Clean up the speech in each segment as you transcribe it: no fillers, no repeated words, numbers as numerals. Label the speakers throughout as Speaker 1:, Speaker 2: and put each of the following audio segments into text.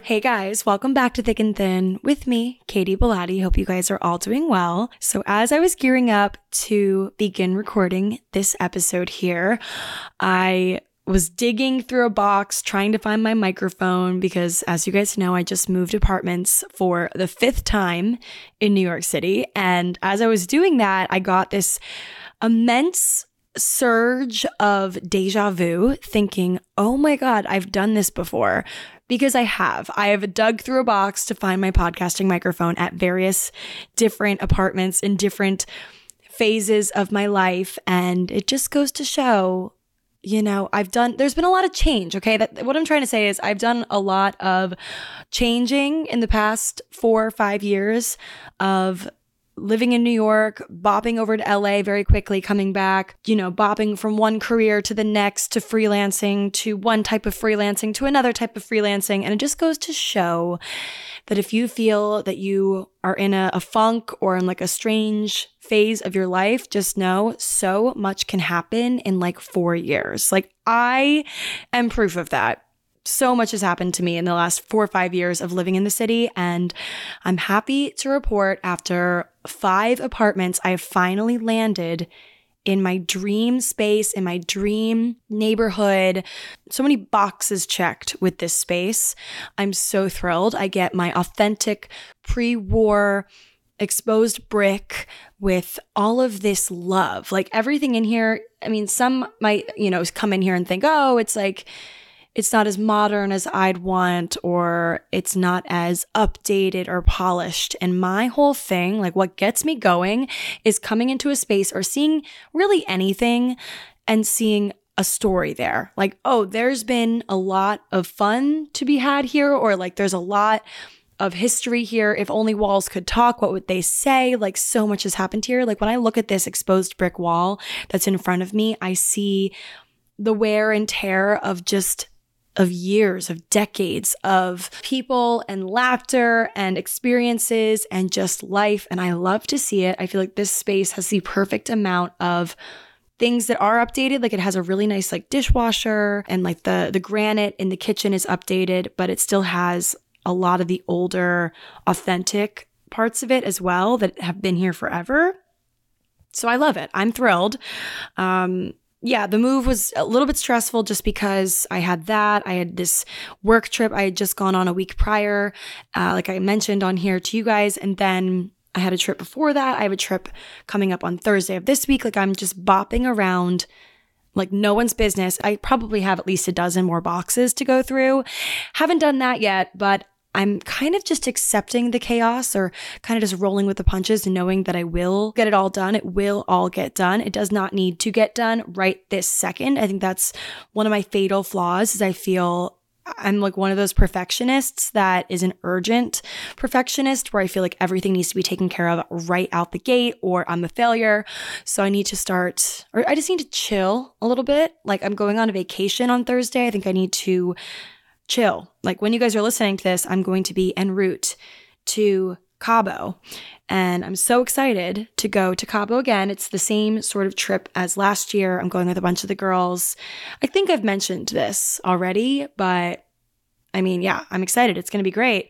Speaker 1: Hey guys, welcome back to Thick and Thin with me, Katie Bellotti. Hope you guys are all doing well. So as I was gearing up to begin recording this episode here, I was digging through a box trying to find my microphone because, as you guys know, I just moved apartments for the 5th time in New York City. And as I was doing that, I got this immense surge of deja vu thinking, oh my God, I've done this before. Because I have dug through a box to find my podcasting microphone at various different apartments in different phases of my life. And it just goes to show, there's been a lot of change. Okay. What I'm trying to say is I've done a lot of changing in the past 4 or 5 years of living in New York, bopping over to LA very quickly, coming back, bopping from one career to the next, to freelancing, to one type of freelancing, to another type of freelancing. And it just goes to show that if you feel that you are in a funk or in like a strange phase of your life, just know so much can happen in like 4 years. Like I am proof of that. So much has happened to me in the last 4 or 5 years of living in the city, and I'm happy to report after 5 apartments, I have finally landed in my dream space, in my dream neighborhood. So many boxes checked with this space. I'm so thrilled. I get my authentic pre-war exposed brick with all of this love. Like everything in here, I mean, some might, come in here and think, oh, it's not as modern as I'd want, or it's not as updated or polished. And my whole thing, like what gets me going, is coming into a space or seeing really anything and seeing a story there. Like, oh, there's been a lot of fun to be had here, or like there's a lot of history here. If only walls could talk, what would they say? Like so much has happened here. Like when I look at this exposed brick wall that's in front of me, I see the wear and tear of years, of decades of people and laughter and experiences and just life. And I love to see it. I feel like this space has the perfect amount of things that are updated. Like it has a really nice like dishwasher, and like the granite in the kitchen is updated, but it still has a lot of the older, authentic parts of it as well that have been here forever. So I love it. I'm thrilled. Yeah, the move was a little bit stressful just because I had this work trip I had just gone on a week prior, like I mentioned on here to you guys. And then I had a trip before that. I have a trip coming up on Thursday of this week. Like I'm just bopping around like no one's business. I probably have at least a dozen more boxes to go through. Haven't done that yet, but I'm kind of just accepting the chaos, or kind of just rolling with the punches and knowing that I will get it all done. It will all get done. It does not need to get done right this second. I think that's one of my fatal flaws, is I feel I'm like one of those perfectionists that is an urgent perfectionist, where I feel like everything needs to be taken care of right out the gate, or I'm a failure. So I need to start, or I just need to chill a little bit. Like I'm going on a vacation on Thursday. I think I need to chill. Like when you guys are listening to this, I'm going to be en route to Cabo, and I'm so excited to go to Cabo again. It's the same sort of trip as last year. I'm going with a bunch of the girls. I think I've mentioned this already, but I mean, yeah, I'm excited. It's going to be great.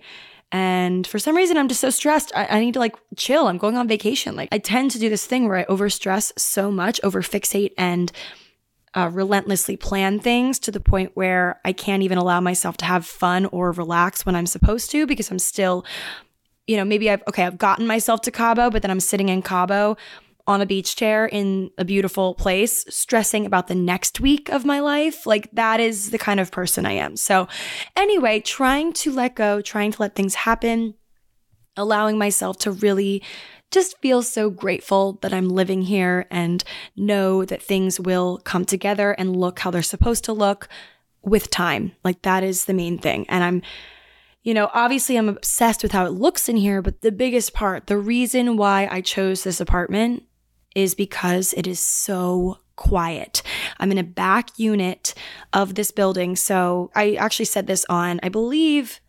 Speaker 1: And for some reason, I'm just so stressed. I need to like chill. I'm going on vacation. Like I tend to do this thing where I overstress so much, overfixate, and relentlessly plan things to the point where I can't even allow myself to have fun or relax when I'm supposed to, because I'm still, maybe I've gotten myself to Cabo, but then I'm sitting in Cabo on a beach chair in a beautiful place, stressing about the next week of my life. Like that is the kind of person I am. So anyway, trying to let go, trying to let things happen, allowing myself to really just feel so grateful that I'm living here and know that things will come together and look how they're supposed to look with time. Like that is the main thing. And I'm, obviously I'm obsessed with how it looks in here, but the biggest part, the reason why I chose this apartment is because it is so quiet. I'm in a back unit of this building. So I actually said this on, I believe,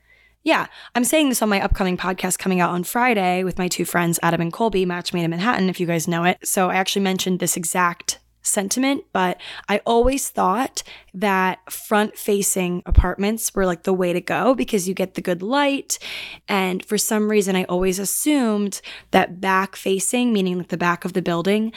Speaker 1: I'm saying this on my upcoming podcast coming out on Friday with my 2 friends, Adam and Colby, Match Made in Manhattan, if you guys know it. So I actually mentioned this exact sentiment, but I always thought that front-facing apartments were like the way to go because you get the good light. And for some reason, I always assumed that back-facing, meaning like the back of the building,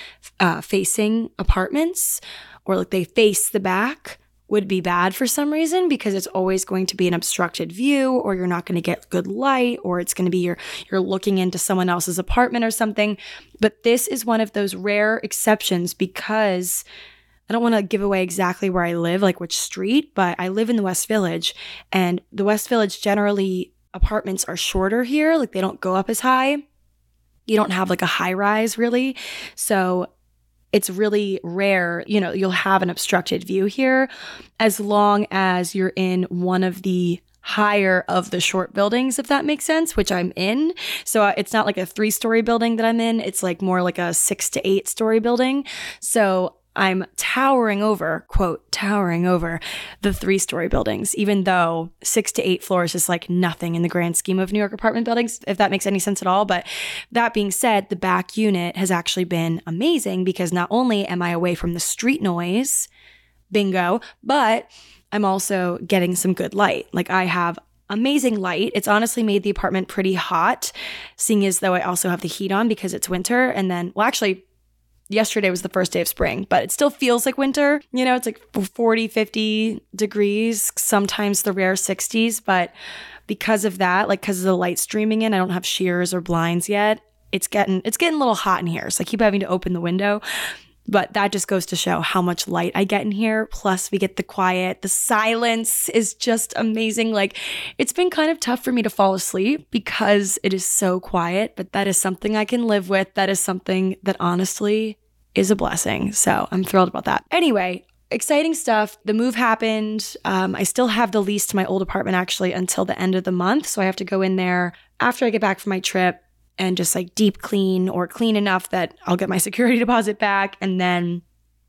Speaker 1: facing apartments, or like they face the back, would be bad for some reason because it's always going to be an obstructed view, or you're not going to get good light, or it's going to be you're looking into someone else's apartment or something. But this is one of those rare exceptions because I don't want to give away exactly where I live, like which street, but I live in the West Village, and the West Village generally apartments are shorter here. Like they don't go up as high. You don't have like a high rise really. So it's really rare, you'll have an obstructed view here as long as you're in one of the higher of the short buildings, if that makes sense, which I'm in. So it's not like a 3-story building that I'm in. It's like more like a 6 to 8-story building. So I'm towering over, quote, towering over the 3-story buildings, even though 6 to 8 floors is like nothing in the grand scheme of New York apartment buildings, if that makes any sense at all. But that being said, the back unit has actually been amazing because not only am I away from the street noise, bingo, but I'm also getting some good light. Like I have amazing light. It's honestly made the apartment pretty hot, seeing as though I also have the heat on because it's winter. And then, well, actually, yesterday was the first day of spring, but it still feels like winter. It's like 40, 50 degrees, sometimes the rare 60s. But because of that, like because of the light streaming in, I don't have sheers or blinds yet. It's getting a little hot in here. So I keep having to open the window. But that just goes to show how much light I get in here. Plus we get the quiet. The silence is just amazing. Like it's been kind of tough for me to fall asleep because it is so quiet, but that is something I can live with. That is something that honestly is a blessing. So I'm thrilled about that. Anyway, exciting stuff. The move happened. I still have the lease to my old apartment actually until the end of the month. So I have to go in there after I get back from my trip and just like deep clean or clean enough that I'll get my security deposit back. And then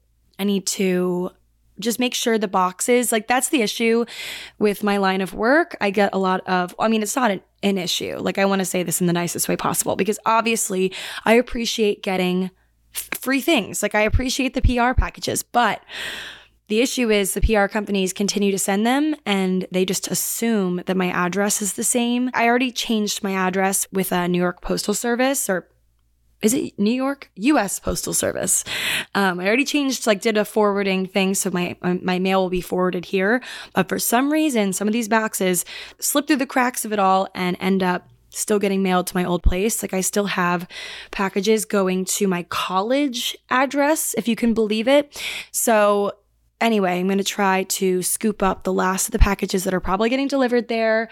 Speaker 1: I need to just make sure the boxes, like that's the issue with my line of work. I get a lot of, it's not an issue. Like I want to say this in the nicest way possible because obviously I appreciate getting free things. Like I appreciate the PR packages, but the issue is the PR companies continue to send them and they just assume that my address is the same. I already changed my address with a New York Postal Service, or is it New York? U.S. Postal Service. I already changed, did a forwarding thing. So my mail will be forwarded here. But for some reason, some of these boxes slip through the cracks of it all and end up still getting mailed to my old place. Like I still have packages going to my college address, if you can believe it. So anyway, I'm going to try to scoop up the last of the packages that are probably getting delivered there.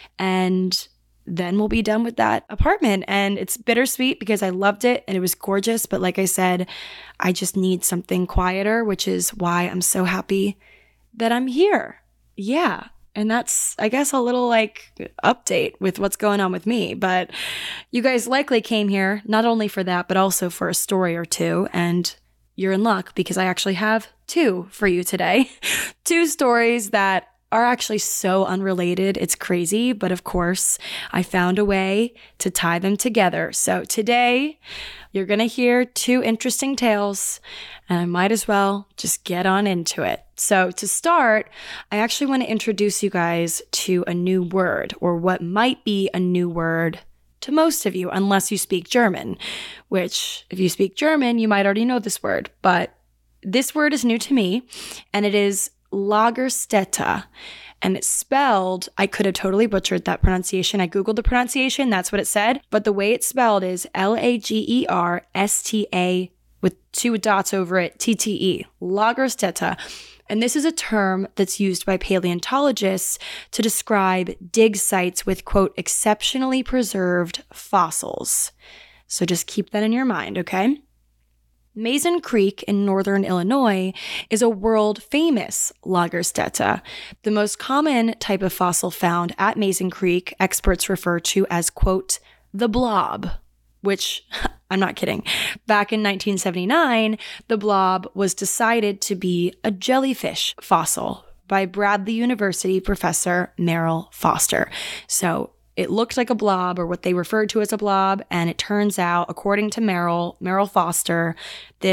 Speaker 1: And then we'll be done with that apartment. And it's bittersweet because I loved it and it was gorgeous. But like I said, I just need something quieter, which is why I'm so happy that I'm here. Yeah. And that's, I guess, a little update with what's going on with me. But you guys likely came here not only for that, but also for a story or two. And you're in luck because I actually have 2 for you today. 2 stories that are actually so unrelated. It's crazy. But of course, I found a way to tie them together. So today, you're going to hear 2 interesting tales, and I might as well just get on into it. So to start, I actually want to introduce you guys to a new word, or what might be a new word to most of you, unless you speak German, which if you speak German, you might already know this word. But this word is new to me, and it is Lagerstätte. And it's spelled, I could have totally butchered that pronunciation. I Googled the pronunciation, that's what it said. But the way it's spelled is Lagersta with 2 dots over it, TTE, Lagerstätte. And this is a term that's used by paleontologists to describe dig sites with, quote, exceptionally preserved fossils. So just keep that in your mind, okay? Mason Creek in northern Illinois is a world-famous Lagerstätte. The most common type of fossil found at Mason Creek, experts refer to as, quote, the blob, which, I'm not kidding. Back in 1979, the blob was decided to be a jellyfish fossil by Bradley University professor Merrill Foster. So it looked like a blob, or what they referred to as a blob, and it turns out, according to Merrill Foster, this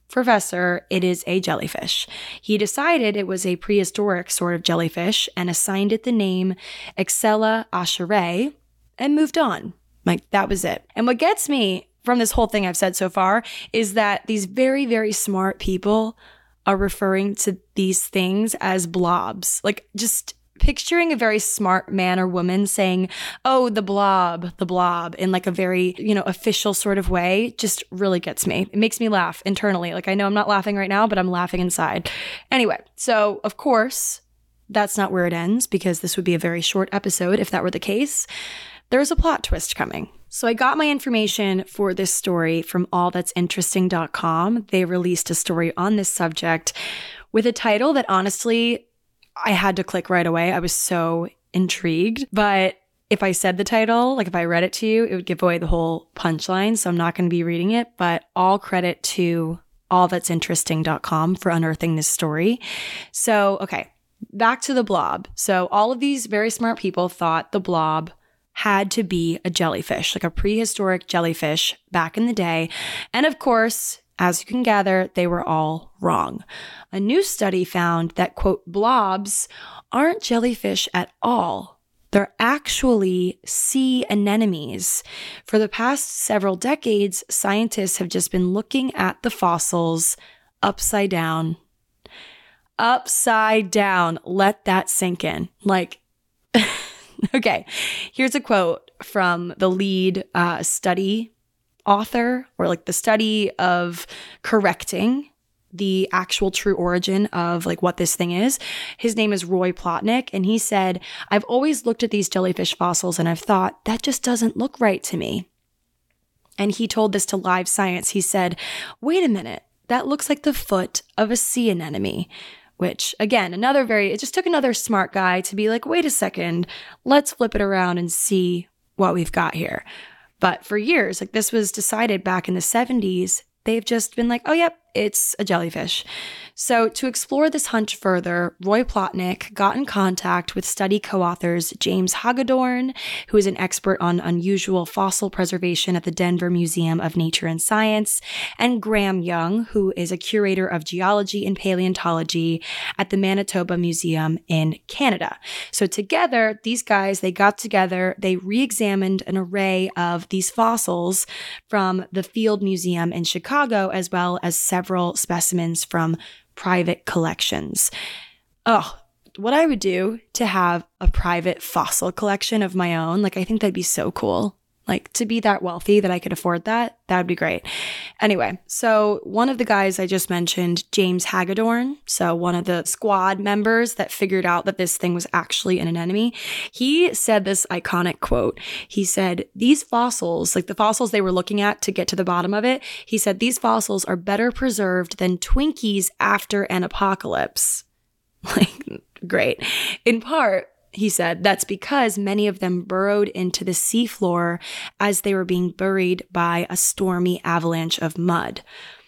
Speaker 1: professor, it is a jellyfish. He decided it was a prehistoric sort of jellyfish and assigned it the name Exella acherae and moved on. Like, that was it. And what gets me from this whole thing I've said so far is that these very, very smart people are referring to these things as blobs. Like, just picturing a very smart man or woman saying, oh, the blob, in like a very, official sort of way just really gets me. It makes me laugh internally. Like, I know I'm not laughing right now, but I'm laughing inside. Anyway, so of course, that's not where it ends, because this would be a very short episode if that were the case. There's a plot twist coming. So I got my information for this story from allthat'sinteresting.com. They released a story on this subject with a title that honestly, I had to click right away. I was so intrigued. But if I said the title, like if I read it to you, it would give away the whole punchline. So I'm not going to be reading it, but all credit to allthat'sinteresting.com for unearthing this story. So, okay, back to the blob. So all of these very smart people thought the blob had to be a jellyfish, like a prehistoric jellyfish back in the day. And of course, as you can gather, they were all wrong. A new study found that, quote, blobs aren't jellyfish at all. They're actually sea anemones. For the past several decades, scientists have just been looking at the fossils upside down. Upside down. Let that sink in. Like, okay, here's a quote from the lead study author, or like the study of correcting the actual true origin of like what this thing is. His name is Roy Plotnick, and he said, I've always looked at these jellyfish fossils and I've thought, that just doesn't look right to me. And he told this to Live Science. He said, wait a minute, that looks like the foot of a sea anemone. Which, again, it just took another smart guy to be like, wait a second, let's flip it around and see what we've got here. But for years, like this was decided back in the 70s, they've just been like, oh, yep, it's a jellyfish. So to explore this hunch further, Roy Plotnick got in contact with study co-authors James Hagedorn, who is an expert on unusual fossil preservation at the Denver Museum of Nature and Science, and Graham Young, who is a curator of geology and paleontology at the Manitoba Museum in Canada. So together, these guys, they got together, they re-examined an array of these fossils from the Field Museum in Chicago, as well as several specimens from private collections. Oh, what I would do to have a private fossil collection of my own, like I think that'd be so cool. Like to be that wealthy that I could afford that, that would be great. Anyway, so one of the guys I just mentioned, James Hagedorn, so one of the squad members that figured out that this thing was actually an anemone, he said this iconic quote. He said, these fossils, like the fossils they were looking at to get to the bottom of it, he said, these fossils are better preserved than Twinkies after an apocalypse. Like, great. In part, he said, that's because many of them burrowed into the seafloor as they were being buried by a stormy avalanche of mud.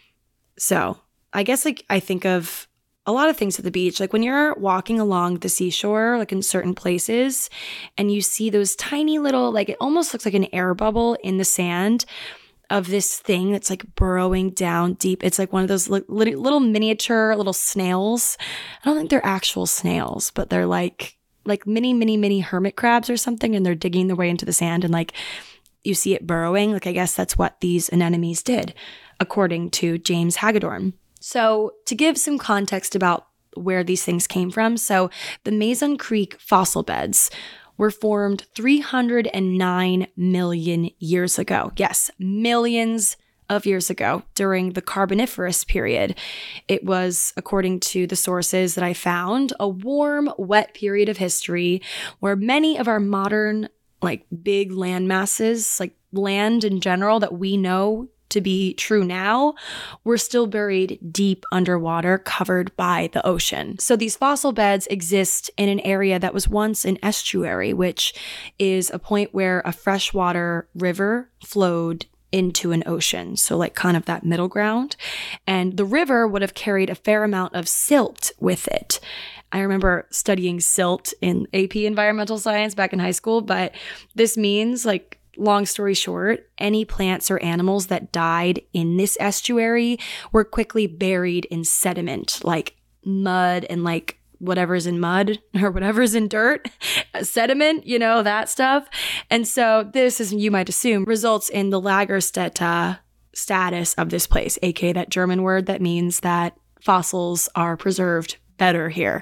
Speaker 1: So I guess like I think of a lot of things at the beach, like when you're walking along the seashore, like in certain places, and you see those tiny little, like it almost looks like an air bubble in the sand of this thing that's like burrowing down deep. It's like one of those little miniature little snails. I don't think they're actual snails, but they're like mini hermit crabs or something, and they're digging their way into the sand, and like you see it burrowing. Like I guess that's what these anemones did, according to James Hagedorn. So to give some context about where these things came from, so the Mason Creek fossil beds were formed 309 million years ago. Yes, millions of years ago during the Carboniferous period. It was, according to the sources that I found, a warm, wet period of history where many of our modern, like big land masses, like land in general that we know to be true now, were still buried deep underwater, covered by the ocean. So these fossil beds exist in an area that was once an estuary, which is a point where a freshwater river flowed into an ocean. So like kind of that middle ground. And the river would have carried a fair amount of silt with it. I remember studying silt in AP Environmental Science back in high school, but this means like long story short, any plants or animals that died in this estuary were quickly buried in sediment, like mud and like whatever's in mud or whatever's in dirt, sediment, that stuff. And so this, as you might assume, results in the Lagerstätte status of this place, aka that German word that means that fossils are preserved better here.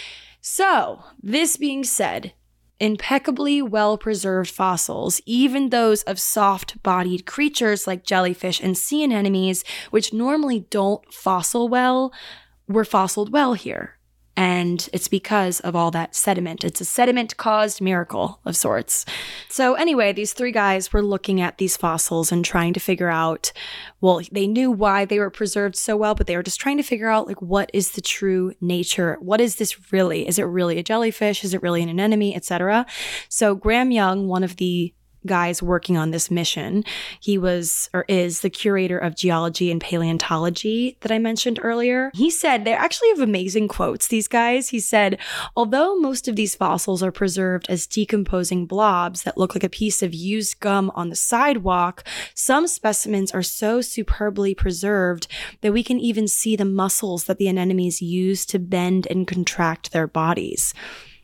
Speaker 1: So, this being said, impeccably well-preserved fossils, even those of soft-bodied creatures like jellyfish and sea anemones, which normally don't fossil well, were fossiled well here. And it's because of all that sediment. It's a sediment-caused miracle of sorts. So anyway, these three guys were looking at these fossils and trying to figure out, well, they knew why they were preserved so well, but they were just trying to figure out, like, what is the true nature? What is this really? Is it really a jellyfish? Is it really an anemone, etc.? So Graham Young, one of the guys working on this mission, he was or is the curator of geology and paleontology that I mentioned earlier. He said they actually have amazing quotes, these guys. He said, although most of these fossils are preserved as decomposing blobs that look like a piece of used gum on the sidewalk, some specimens are so superbly preserved that we can even see the muscles that the anemones use to bend and contract their bodies.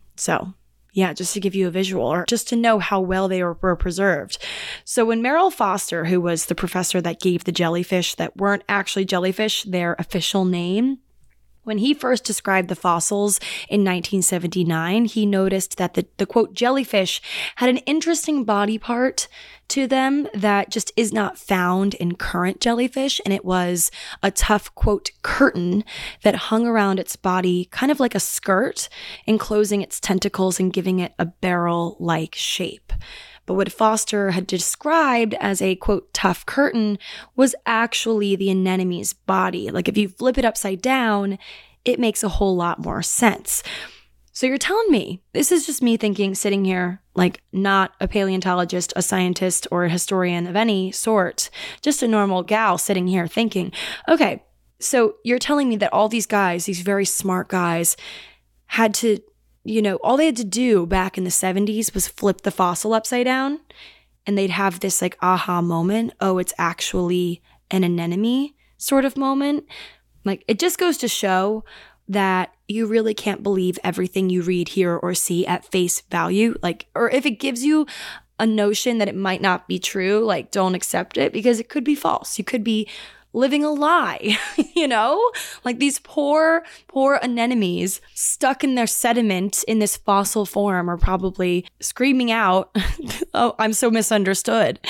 Speaker 1: So yeah, just to give you a visual or just to know how well they were preserved. So when Merrill Foster, who was the professor that gave the jellyfish that weren't actually jellyfish their official name, when he first described the fossils in 1979, he noticed that the quote, jellyfish had an interesting body part to them that just is not found in current jellyfish. And it was a tough, quote, curtain that hung around its body, kind of like a skirt, enclosing its tentacles and giving it a barrel-like shape. But what Foster had described as a, quote, tough curtain was actually the anemone's body. Like if you flip it upside down, it makes a whole lot more sense. So you're telling me, this is just me thinking, sitting here, like not a paleontologist, a scientist, or a historian of any sort, just a normal gal sitting here thinking, okay, so you're telling me that all these guys, these very smart guys, had to, all they had to do back in the 70s was flip the fossil upside down and they'd have this like aha moment. Oh, it's actually an anemone sort of moment. Like it just goes to show that you really can't believe everything you read, hear, or see at face value. Like, or if it gives you a notion that it might not be true, like don't accept it because it could be false. You could be living a lie, like these poor anemones stuck in their sediment in this fossil form are probably screaming out, oh, I'm so misunderstood,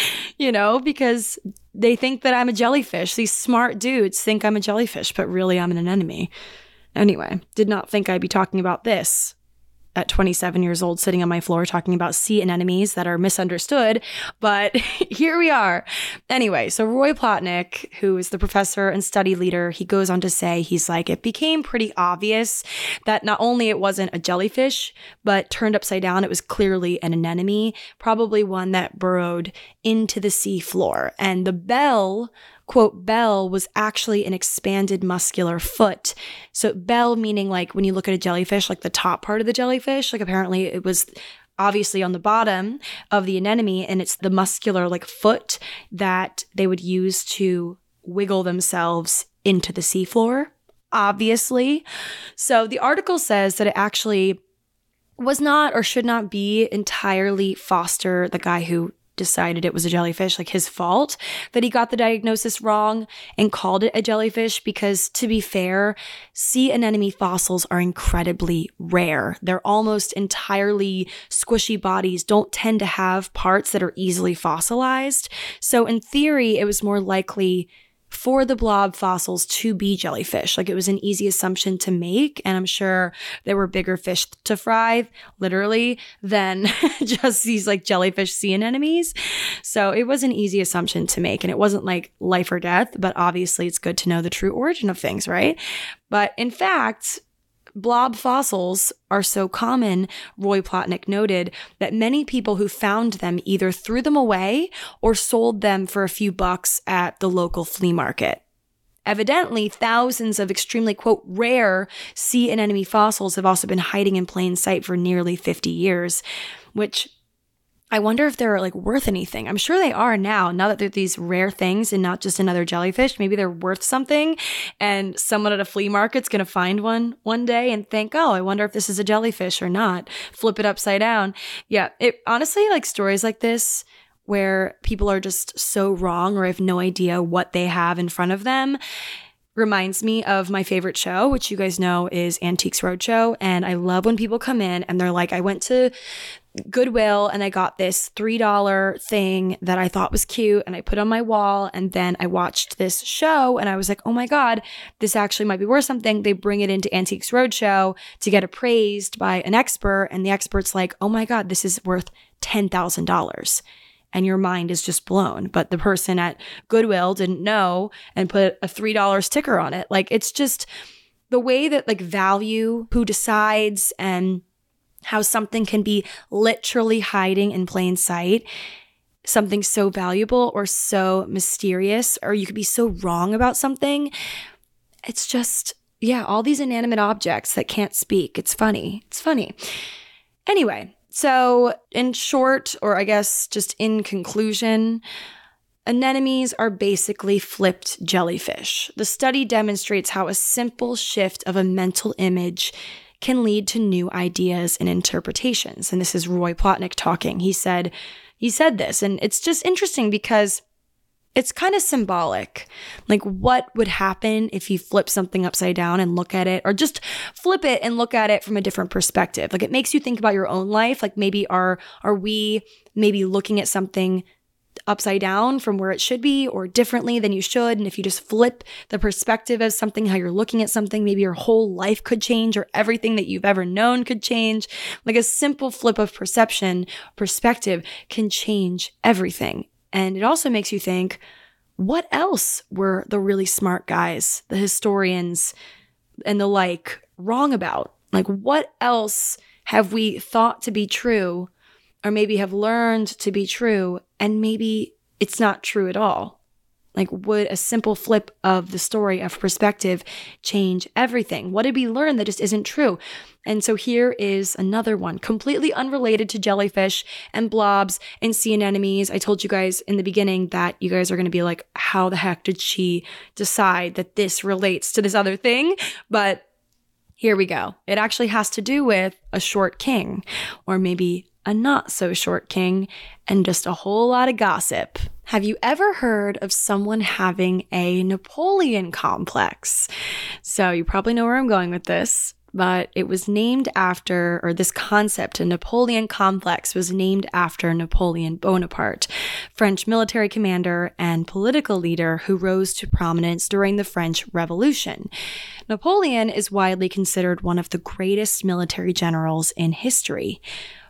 Speaker 1: because they think that I'm a jellyfish. These smart dudes think I'm a jellyfish, but really I'm an anemone. Anyway, did not think I'd be talking about this at 27 years old, sitting on my floor talking about sea anemones that are misunderstood, but here we are. Anyway, so Roy Plotnick, who is the professor and study leader, he goes on to say, he's like, it became pretty obvious that not only it wasn't a jellyfish, but turned upside down, it was clearly an anemone, probably one that burrowed into the sea floor. And the bell, quote, bell was actually an expanded muscular foot. So bell meaning like when you look at a jellyfish, like the top part of the jellyfish, like apparently it was obviously on the bottom of the anemone and it's the muscular like foot that they would use to wiggle themselves into the seafloor, obviously. So the article says that it actually was not or should not be entirely Foster, the guy who decided it was a jellyfish, like his fault that he got the diagnosis wrong and called it a jellyfish because, to be fair, sea anemone fossils are incredibly rare. They're almost entirely squishy bodies, don't tend to have parts that are easily fossilized. So in theory, it was more likely for the blob fossils to be jellyfish. Like it was an easy assumption to make. And I'm sure there were bigger fish to fry, literally, than just these like jellyfish sea anemones. So it was an easy assumption to make. And it wasn't like life or death, but obviously it's good to know the true origin of things, right? But in fact, blob fossils are so common, Roy Plotnick noted, that many people who found them either threw them away or sold them for a few bucks at the local flea market. Evidently, thousands of extremely, quote, rare sea anemone fossils have also been hiding in plain sight for nearly 50 years, which I wonder if they're like worth anything. I'm sure they are now that they're these rare things and not just another jellyfish. Maybe they're worth something, and someone at a flea market's going to find one day and think, oh, I wonder if this is a jellyfish or not. Flip it upside down. Yeah, it honestly, like stories like this where people are just so wrong or have no idea what they have in front of them reminds me of my favorite show, which you guys know is Antiques Roadshow. And I love when people come in and they're like, I went to Goodwill and I got this $3 thing that I thought was cute and I put on my wall, and then I watched this show and I was like, oh my God, this actually might be worth something. They bring it into Antiques Roadshow to get appraised by an expert, and the expert's like, oh my God, this is worth $10,000. And your mind is just blown. But the person at Goodwill didn't know and put a $3 sticker on it. Like, it's just the way that like value, who decides, and how something can be literally hiding in plain sight, something so valuable or so mysterious, or you could be so wrong about something. It's just, yeah, all these inanimate objects that can't speak. It's funny. It's funny. Anyway, so in short, or I guess just in conclusion, anemones are basically flipped jellyfish. The study demonstrates how a simple shift of a mental image can lead to new ideas and interpretations. And this is Roy Plotnick talking. He said this, and it's just interesting because it's kind of symbolic. Like, what would happen if you flip something upside down and look at it, or just flip it and look at it from a different perspective? Like, it makes you think about your own life. Like, maybe are we maybe looking at something upside down from where it should be, or differently than you should? And if you just flip the perspective of something, how you're looking at something, maybe your whole life could change, or everything that you've ever known could change. Like, a simple flip of perspective can change everything. And it also makes you think, what else were the really smart guys, the historians and the like, wrong about? Like, what else have we thought to be true, or maybe have learned to be true, and maybe it's not true at all? Like, would a simple flip of the story of perspective change everything? What did we learn that just isn't true? And so here is another one, completely unrelated to jellyfish and blobs and sea anemones. I told you guys in the beginning that you guys are going to be like, how the heck did she decide that this relates to this other thing? But here we go. It actually has to do with a short king, or maybe a not so short king, and just a whole lot of gossip. Have you ever heard of someone having a Napoleon complex? So you probably know where I'm going with this, but it was named after, or this concept, a Napoleon complex, was named after Napoleon Bonaparte, French military commander and political leader who rose to prominence during the French Revolution. Napoleon is widely considered one of the greatest military generals in history.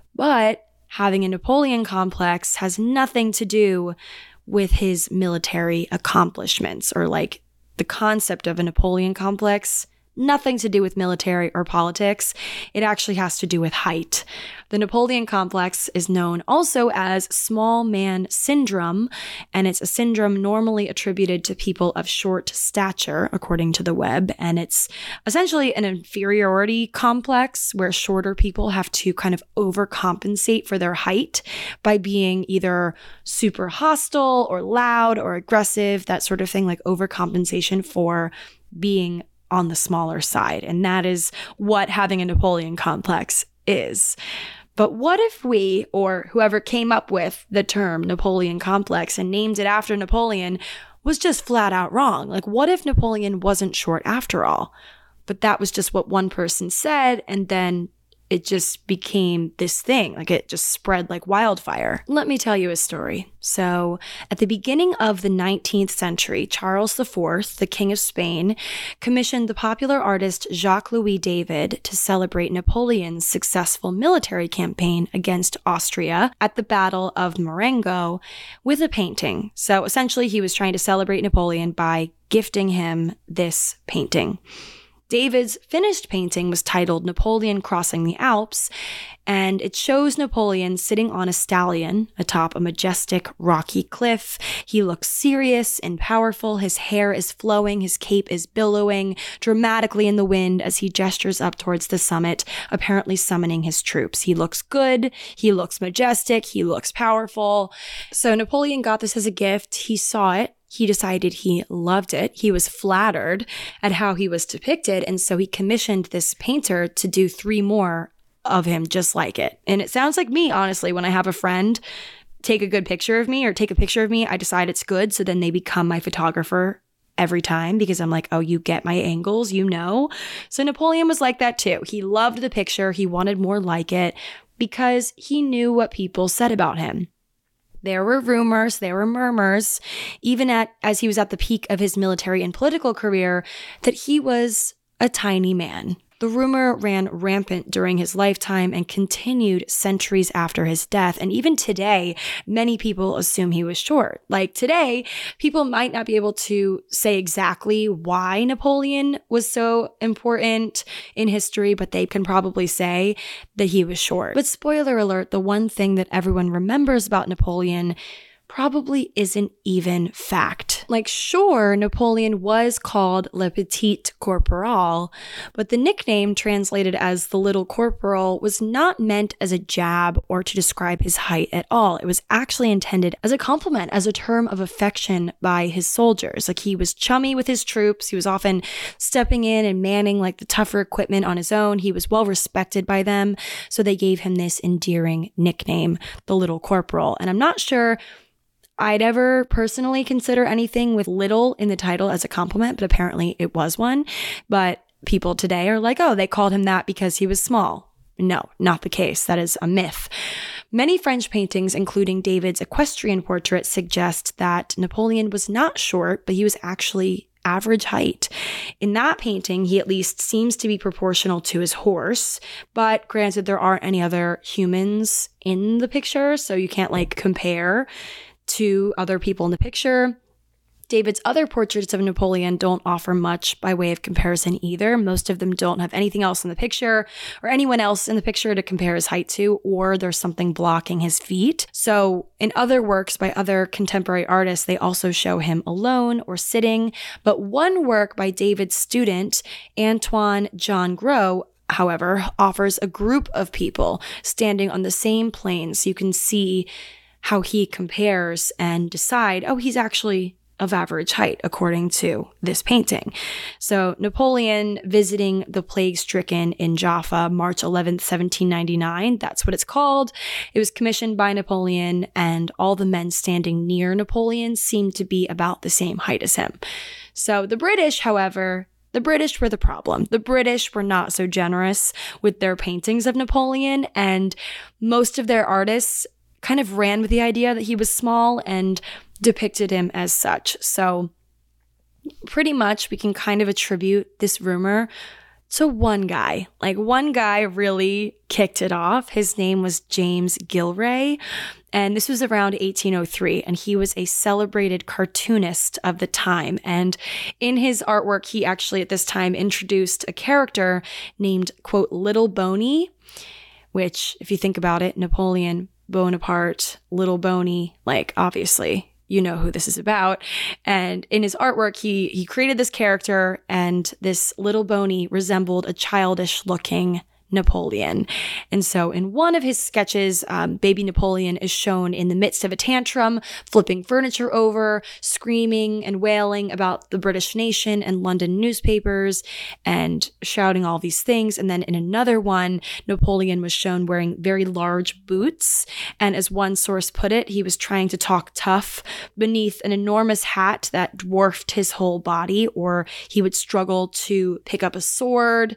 Speaker 1: But having a Napoleon complex has nothing to do with his military accomplishments, or like the concept of a Napoleon complex. Nothing to do with military or politics. It actually has to do with height. The Napoleon complex is known also as small man syndrome, and it's a syndrome normally attributed to people of short stature, according to the web. And it's essentially an inferiority complex where shorter people have to kind of overcompensate for their height by being either super hostile or loud or aggressive, that sort of thing, like overcompensation for being on the smaller side. And that is what having a Napoleon complex is. But what if we, or whoever came up with the term Napoleon complex and named it after Napoleon, was just flat out wrong? Like, what if Napoleon wasn't short after all? But that was just what one person said, and then it just became this thing. Like, it just spread like wildfire. Let me tell you a story. So at the beginning of the 19th century, Charles IV, the King of Spain, commissioned the popular artist Jacques-Louis David to celebrate Napoleon's successful military campaign against Austria at the Battle of Marengo with a painting. So essentially, he was trying to celebrate Napoleon by gifting him this painting. David's finished painting was titled Napoleon Crossing the Alps, and it shows Napoleon sitting on a stallion atop a majestic rocky cliff. He looks serious and powerful. His hair is flowing, his cape is billowing dramatically in the wind as he gestures up towards the summit, apparently summoning his troops. He looks good, he looks majestic, he looks powerful. So Napoleon got this as a gift. He saw it. He decided he loved it. He was flattered at how he was depicted, and so he commissioned this painter to do 3 more of him just like it. And it sounds like me, honestly, when I have a friend take a good picture of me or take a picture of me, I decide it's good, so then they become my photographer every time because I'm like, oh, you get my angles, you know? So Napoleon was like that too. He loved the picture. He wanted more like it because he knew what people said about him. There were rumors, there were murmurs, even as he was at the peak of his military and political career, that he was a tiny man. The rumor ran rampant during his lifetime and continued centuries after his death. And even today, many people assume he was short. Like today, people might not be able to say exactly why Napoleon was so important in history, but they can probably say that he was short. But spoiler alert, the one thing that everyone remembers about Napoleon probably isn't even fact. Like, sure, Napoleon was called Le Petit Corporal, but the nickname translated as the Little Corporal was not meant as a jab or to describe his height at all. It was actually intended as a compliment, as a term of affection by his soldiers. Like, he was chummy with his troops. He was often stepping in and manning like the tougher equipment on his own. He was well respected by them, so they gave him this endearing nickname, the Little Corporal. And I'm not sure I'd ever personally consider anything with little in the title as a compliment, but apparently it was one. But people today are like, oh, they called him that because he was small. No, not the case. That is a myth. Many French paintings, including David's equestrian portrait, suggest that Napoleon was not short, but he was actually average height. In that painting, he at least seems to be proportional to his horse, but granted, there aren't any other humans in the picture, so you can't like compare to other people in the picture. David's other portraits of Napoleon don't offer much by way of comparison either. Most of them don't have anything else in the picture or anyone else in the picture to compare his height to, or there's something blocking his feet. So in other works by other contemporary artists, they also show him alone or sitting. But one work by David's student, Antoine John Gros, however, offers a group of people standing on the same plane, so you can see how he compares and decide, oh, he's actually of average height, according to this painting. So Napoleon visiting the plague-stricken in Jaffa, March 11th, 1799, that's what it's called. It was commissioned by Napoleon, and all the men standing near Napoleon seemed to be about the same height as him. So the British, however, the British were the problem. The British were not so generous with their paintings of Napoleon, and most of their artists kind of ran with the idea that he was small and depicted him as such. So pretty much we can kind of attribute this rumor to one guy. Like, one guy really kicked it off. His name was James Gillray, and this was around 1803, and he was a celebrated cartoonist of the time. And in his artwork, he actually at this time introduced a character named, quote, Little Boney, which, if you think about it, Napoleon Bonaparte, Little Boney, like, obviously, you know who this is about. And in his artwork, he created this character, and this Little Boney resembled a childish-looking Napoleon. And so in one of his sketches, baby Napoleon is shown in the midst of a tantrum, flipping furniture over, screaming and wailing about the British nation and London newspapers, and shouting all these things. And then in another one, Napoleon was shown wearing very large boots. And as one source put it, he was trying to talk tough beneath an enormous hat that dwarfed his whole body, or he would struggle to pick up a sword.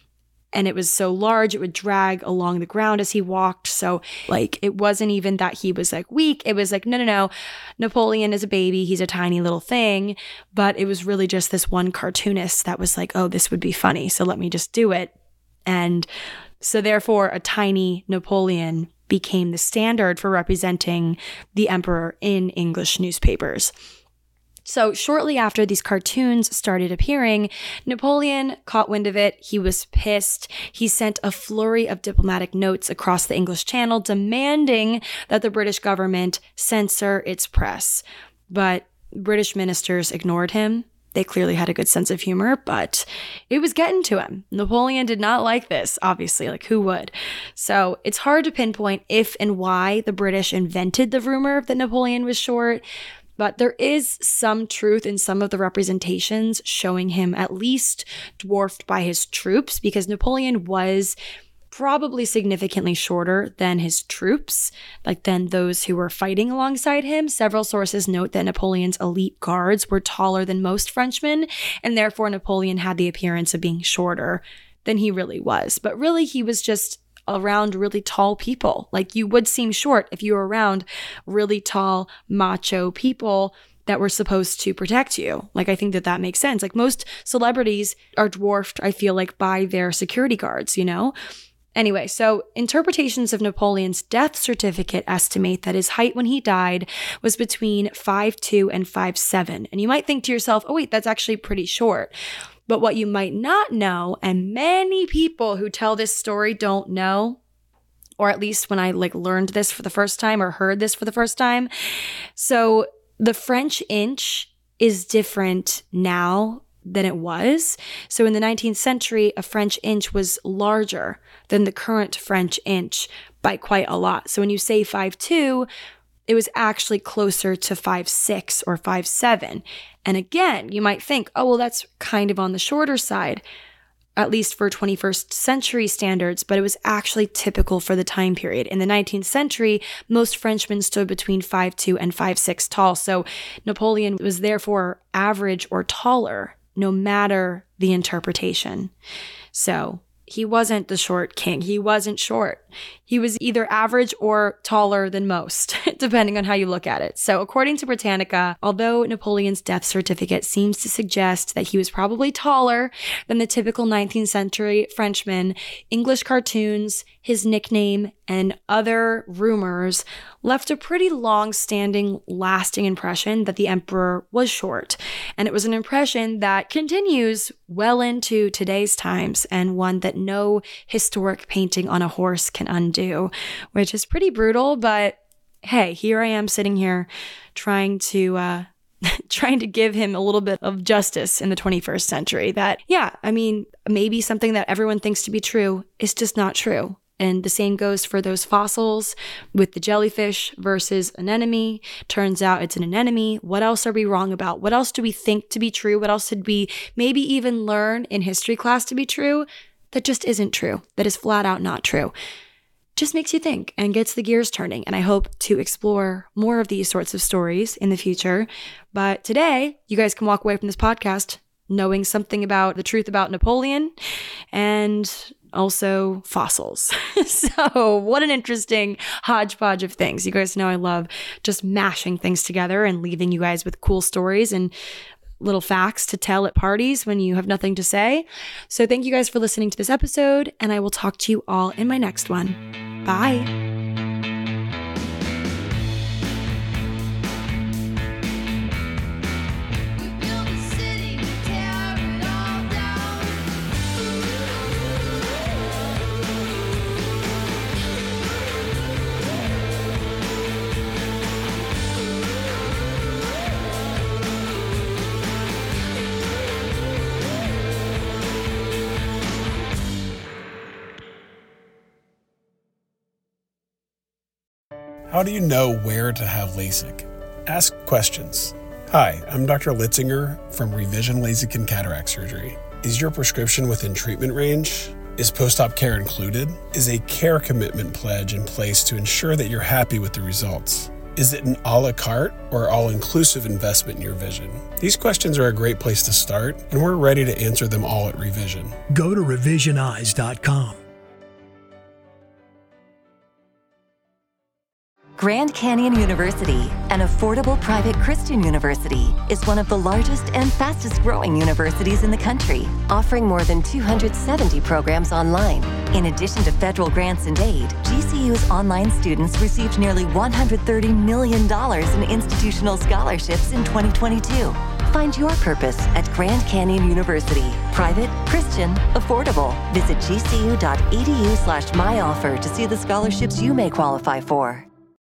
Speaker 1: And it was so large, it would drag along the ground as he walked. So, like, it wasn't even that he was, like, weak. It was like, no. Napoleon is a baby. He's a tiny little thing. But it was really just this one cartoonist that was like, oh, this would be funny, so let me just do it. And so, therefore, a tiny Napoleon became the standard for representing the emperor in English newspapers. So shortly after these cartoons started appearing, Napoleon caught wind of it. He was pissed. He sent a flurry of diplomatic notes across the English Channel demanding that the British government censor its press. But British ministers ignored him. They clearly had a good sense of humor, but it was getting to him. Napoleon did not like this, obviously, like who would? So it's hard to pinpoint if and why the British invented the rumor that Napoleon was short. But there is some truth in some of the representations showing him at least dwarfed by his troops, because Napoleon was probably significantly shorter than his troops, like than those who were fighting alongside him. Several sources note that Napoleon's elite guards were taller than most Frenchmen, and therefore Napoleon had the appearance of being shorter than he really was. But really, he was just around really tall people. Like, you would seem short if you were around really tall, macho people that were supposed to protect you. Like, I think that makes sense. Like, most celebrities are dwarfed, I feel like, by their security guards, you know? Anyway, so interpretations of Napoleon's death certificate estimate that his height when he died was between 5'2" and 5'7". And you might think to yourself, oh wait, that's actually pretty short. But what you might not know, and many people who tell this story don't know, or at least when I learned this for the first time or heard this for the first time. So the French inch is different now than it was. So in the 19th century, a French inch was larger than the current French inch by quite a lot. So when you say 5'2", it was actually closer to 5'6" or 5'7". And again, you might think, oh, well, that's kind of on the shorter side, at least for 21st century standards, but it was actually typical for the time period. In the 19th century, most Frenchmen stood between 5'2" and 5'6" tall. So Napoleon was therefore average or taller, no matter the interpretation. So he wasn't the short king. He wasn't short. He was either average or taller than most, depending on how you look at it. So according to Britannica, although Napoleon's death certificate seems to suggest that he was probably taller than the typical 19th century Frenchman, English cartoons, his nickname, and other rumors left a pretty long-standing, lasting impression that the emperor was short. And it was an impression that continues well into today's times, and one that no historic painting on a horse can undo, which is pretty brutal. But hey, here I am sitting here trying to give him a little bit of justice in the 21st century. That, yeah, I mean, maybe something that everyone thinks to be true is just not true. And the same goes for those fossils with the jellyfish versus anemone. Turns out it's an anemone. What else are we wrong about? What else do we think to be true? What else did we maybe even learn in history class to be true that just isn't true, that is flat out not true? Just makes you think and gets the gears turning. And I hope to explore more of these sorts of stories in the future. But today, you guys can walk away from this podcast knowing something about the truth about Napoleon and also fossils. So what an interesting hodgepodge of things. You guys know I love just mashing things together and leaving you guys with cool stories and little facts to tell at parties when you have nothing to say. So thank you guys for listening to this episode, and I will talk to you all in my next one. Bye.
Speaker 2: How do you know where to have LASIK? Ask questions. Hi, I'm Dr. Litzinger from Revision LASIK and Cataract Surgery. Is your prescription within treatment range? Is post-op care included? Is a care commitment pledge in place to ensure that you're happy with the results? Is it an a la carte or all-inclusive investment in your vision? These questions are a great place to start, and we're ready to answer them all at Revision.
Speaker 3: Go to revisionize.com. Grand Canyon University, an affordable private Christian university, is one of the largest and fastest growing universities in the country, offering more than 270 programs online. In addition to federal grants and aid, GCU's online students received nearly $130 million in institutional scholarships in 2022. Find your purpose at Grand Canyon University. Private, Christian, affordable. Visit gcu.edu/myoffer to see the scholarships you may qualify for.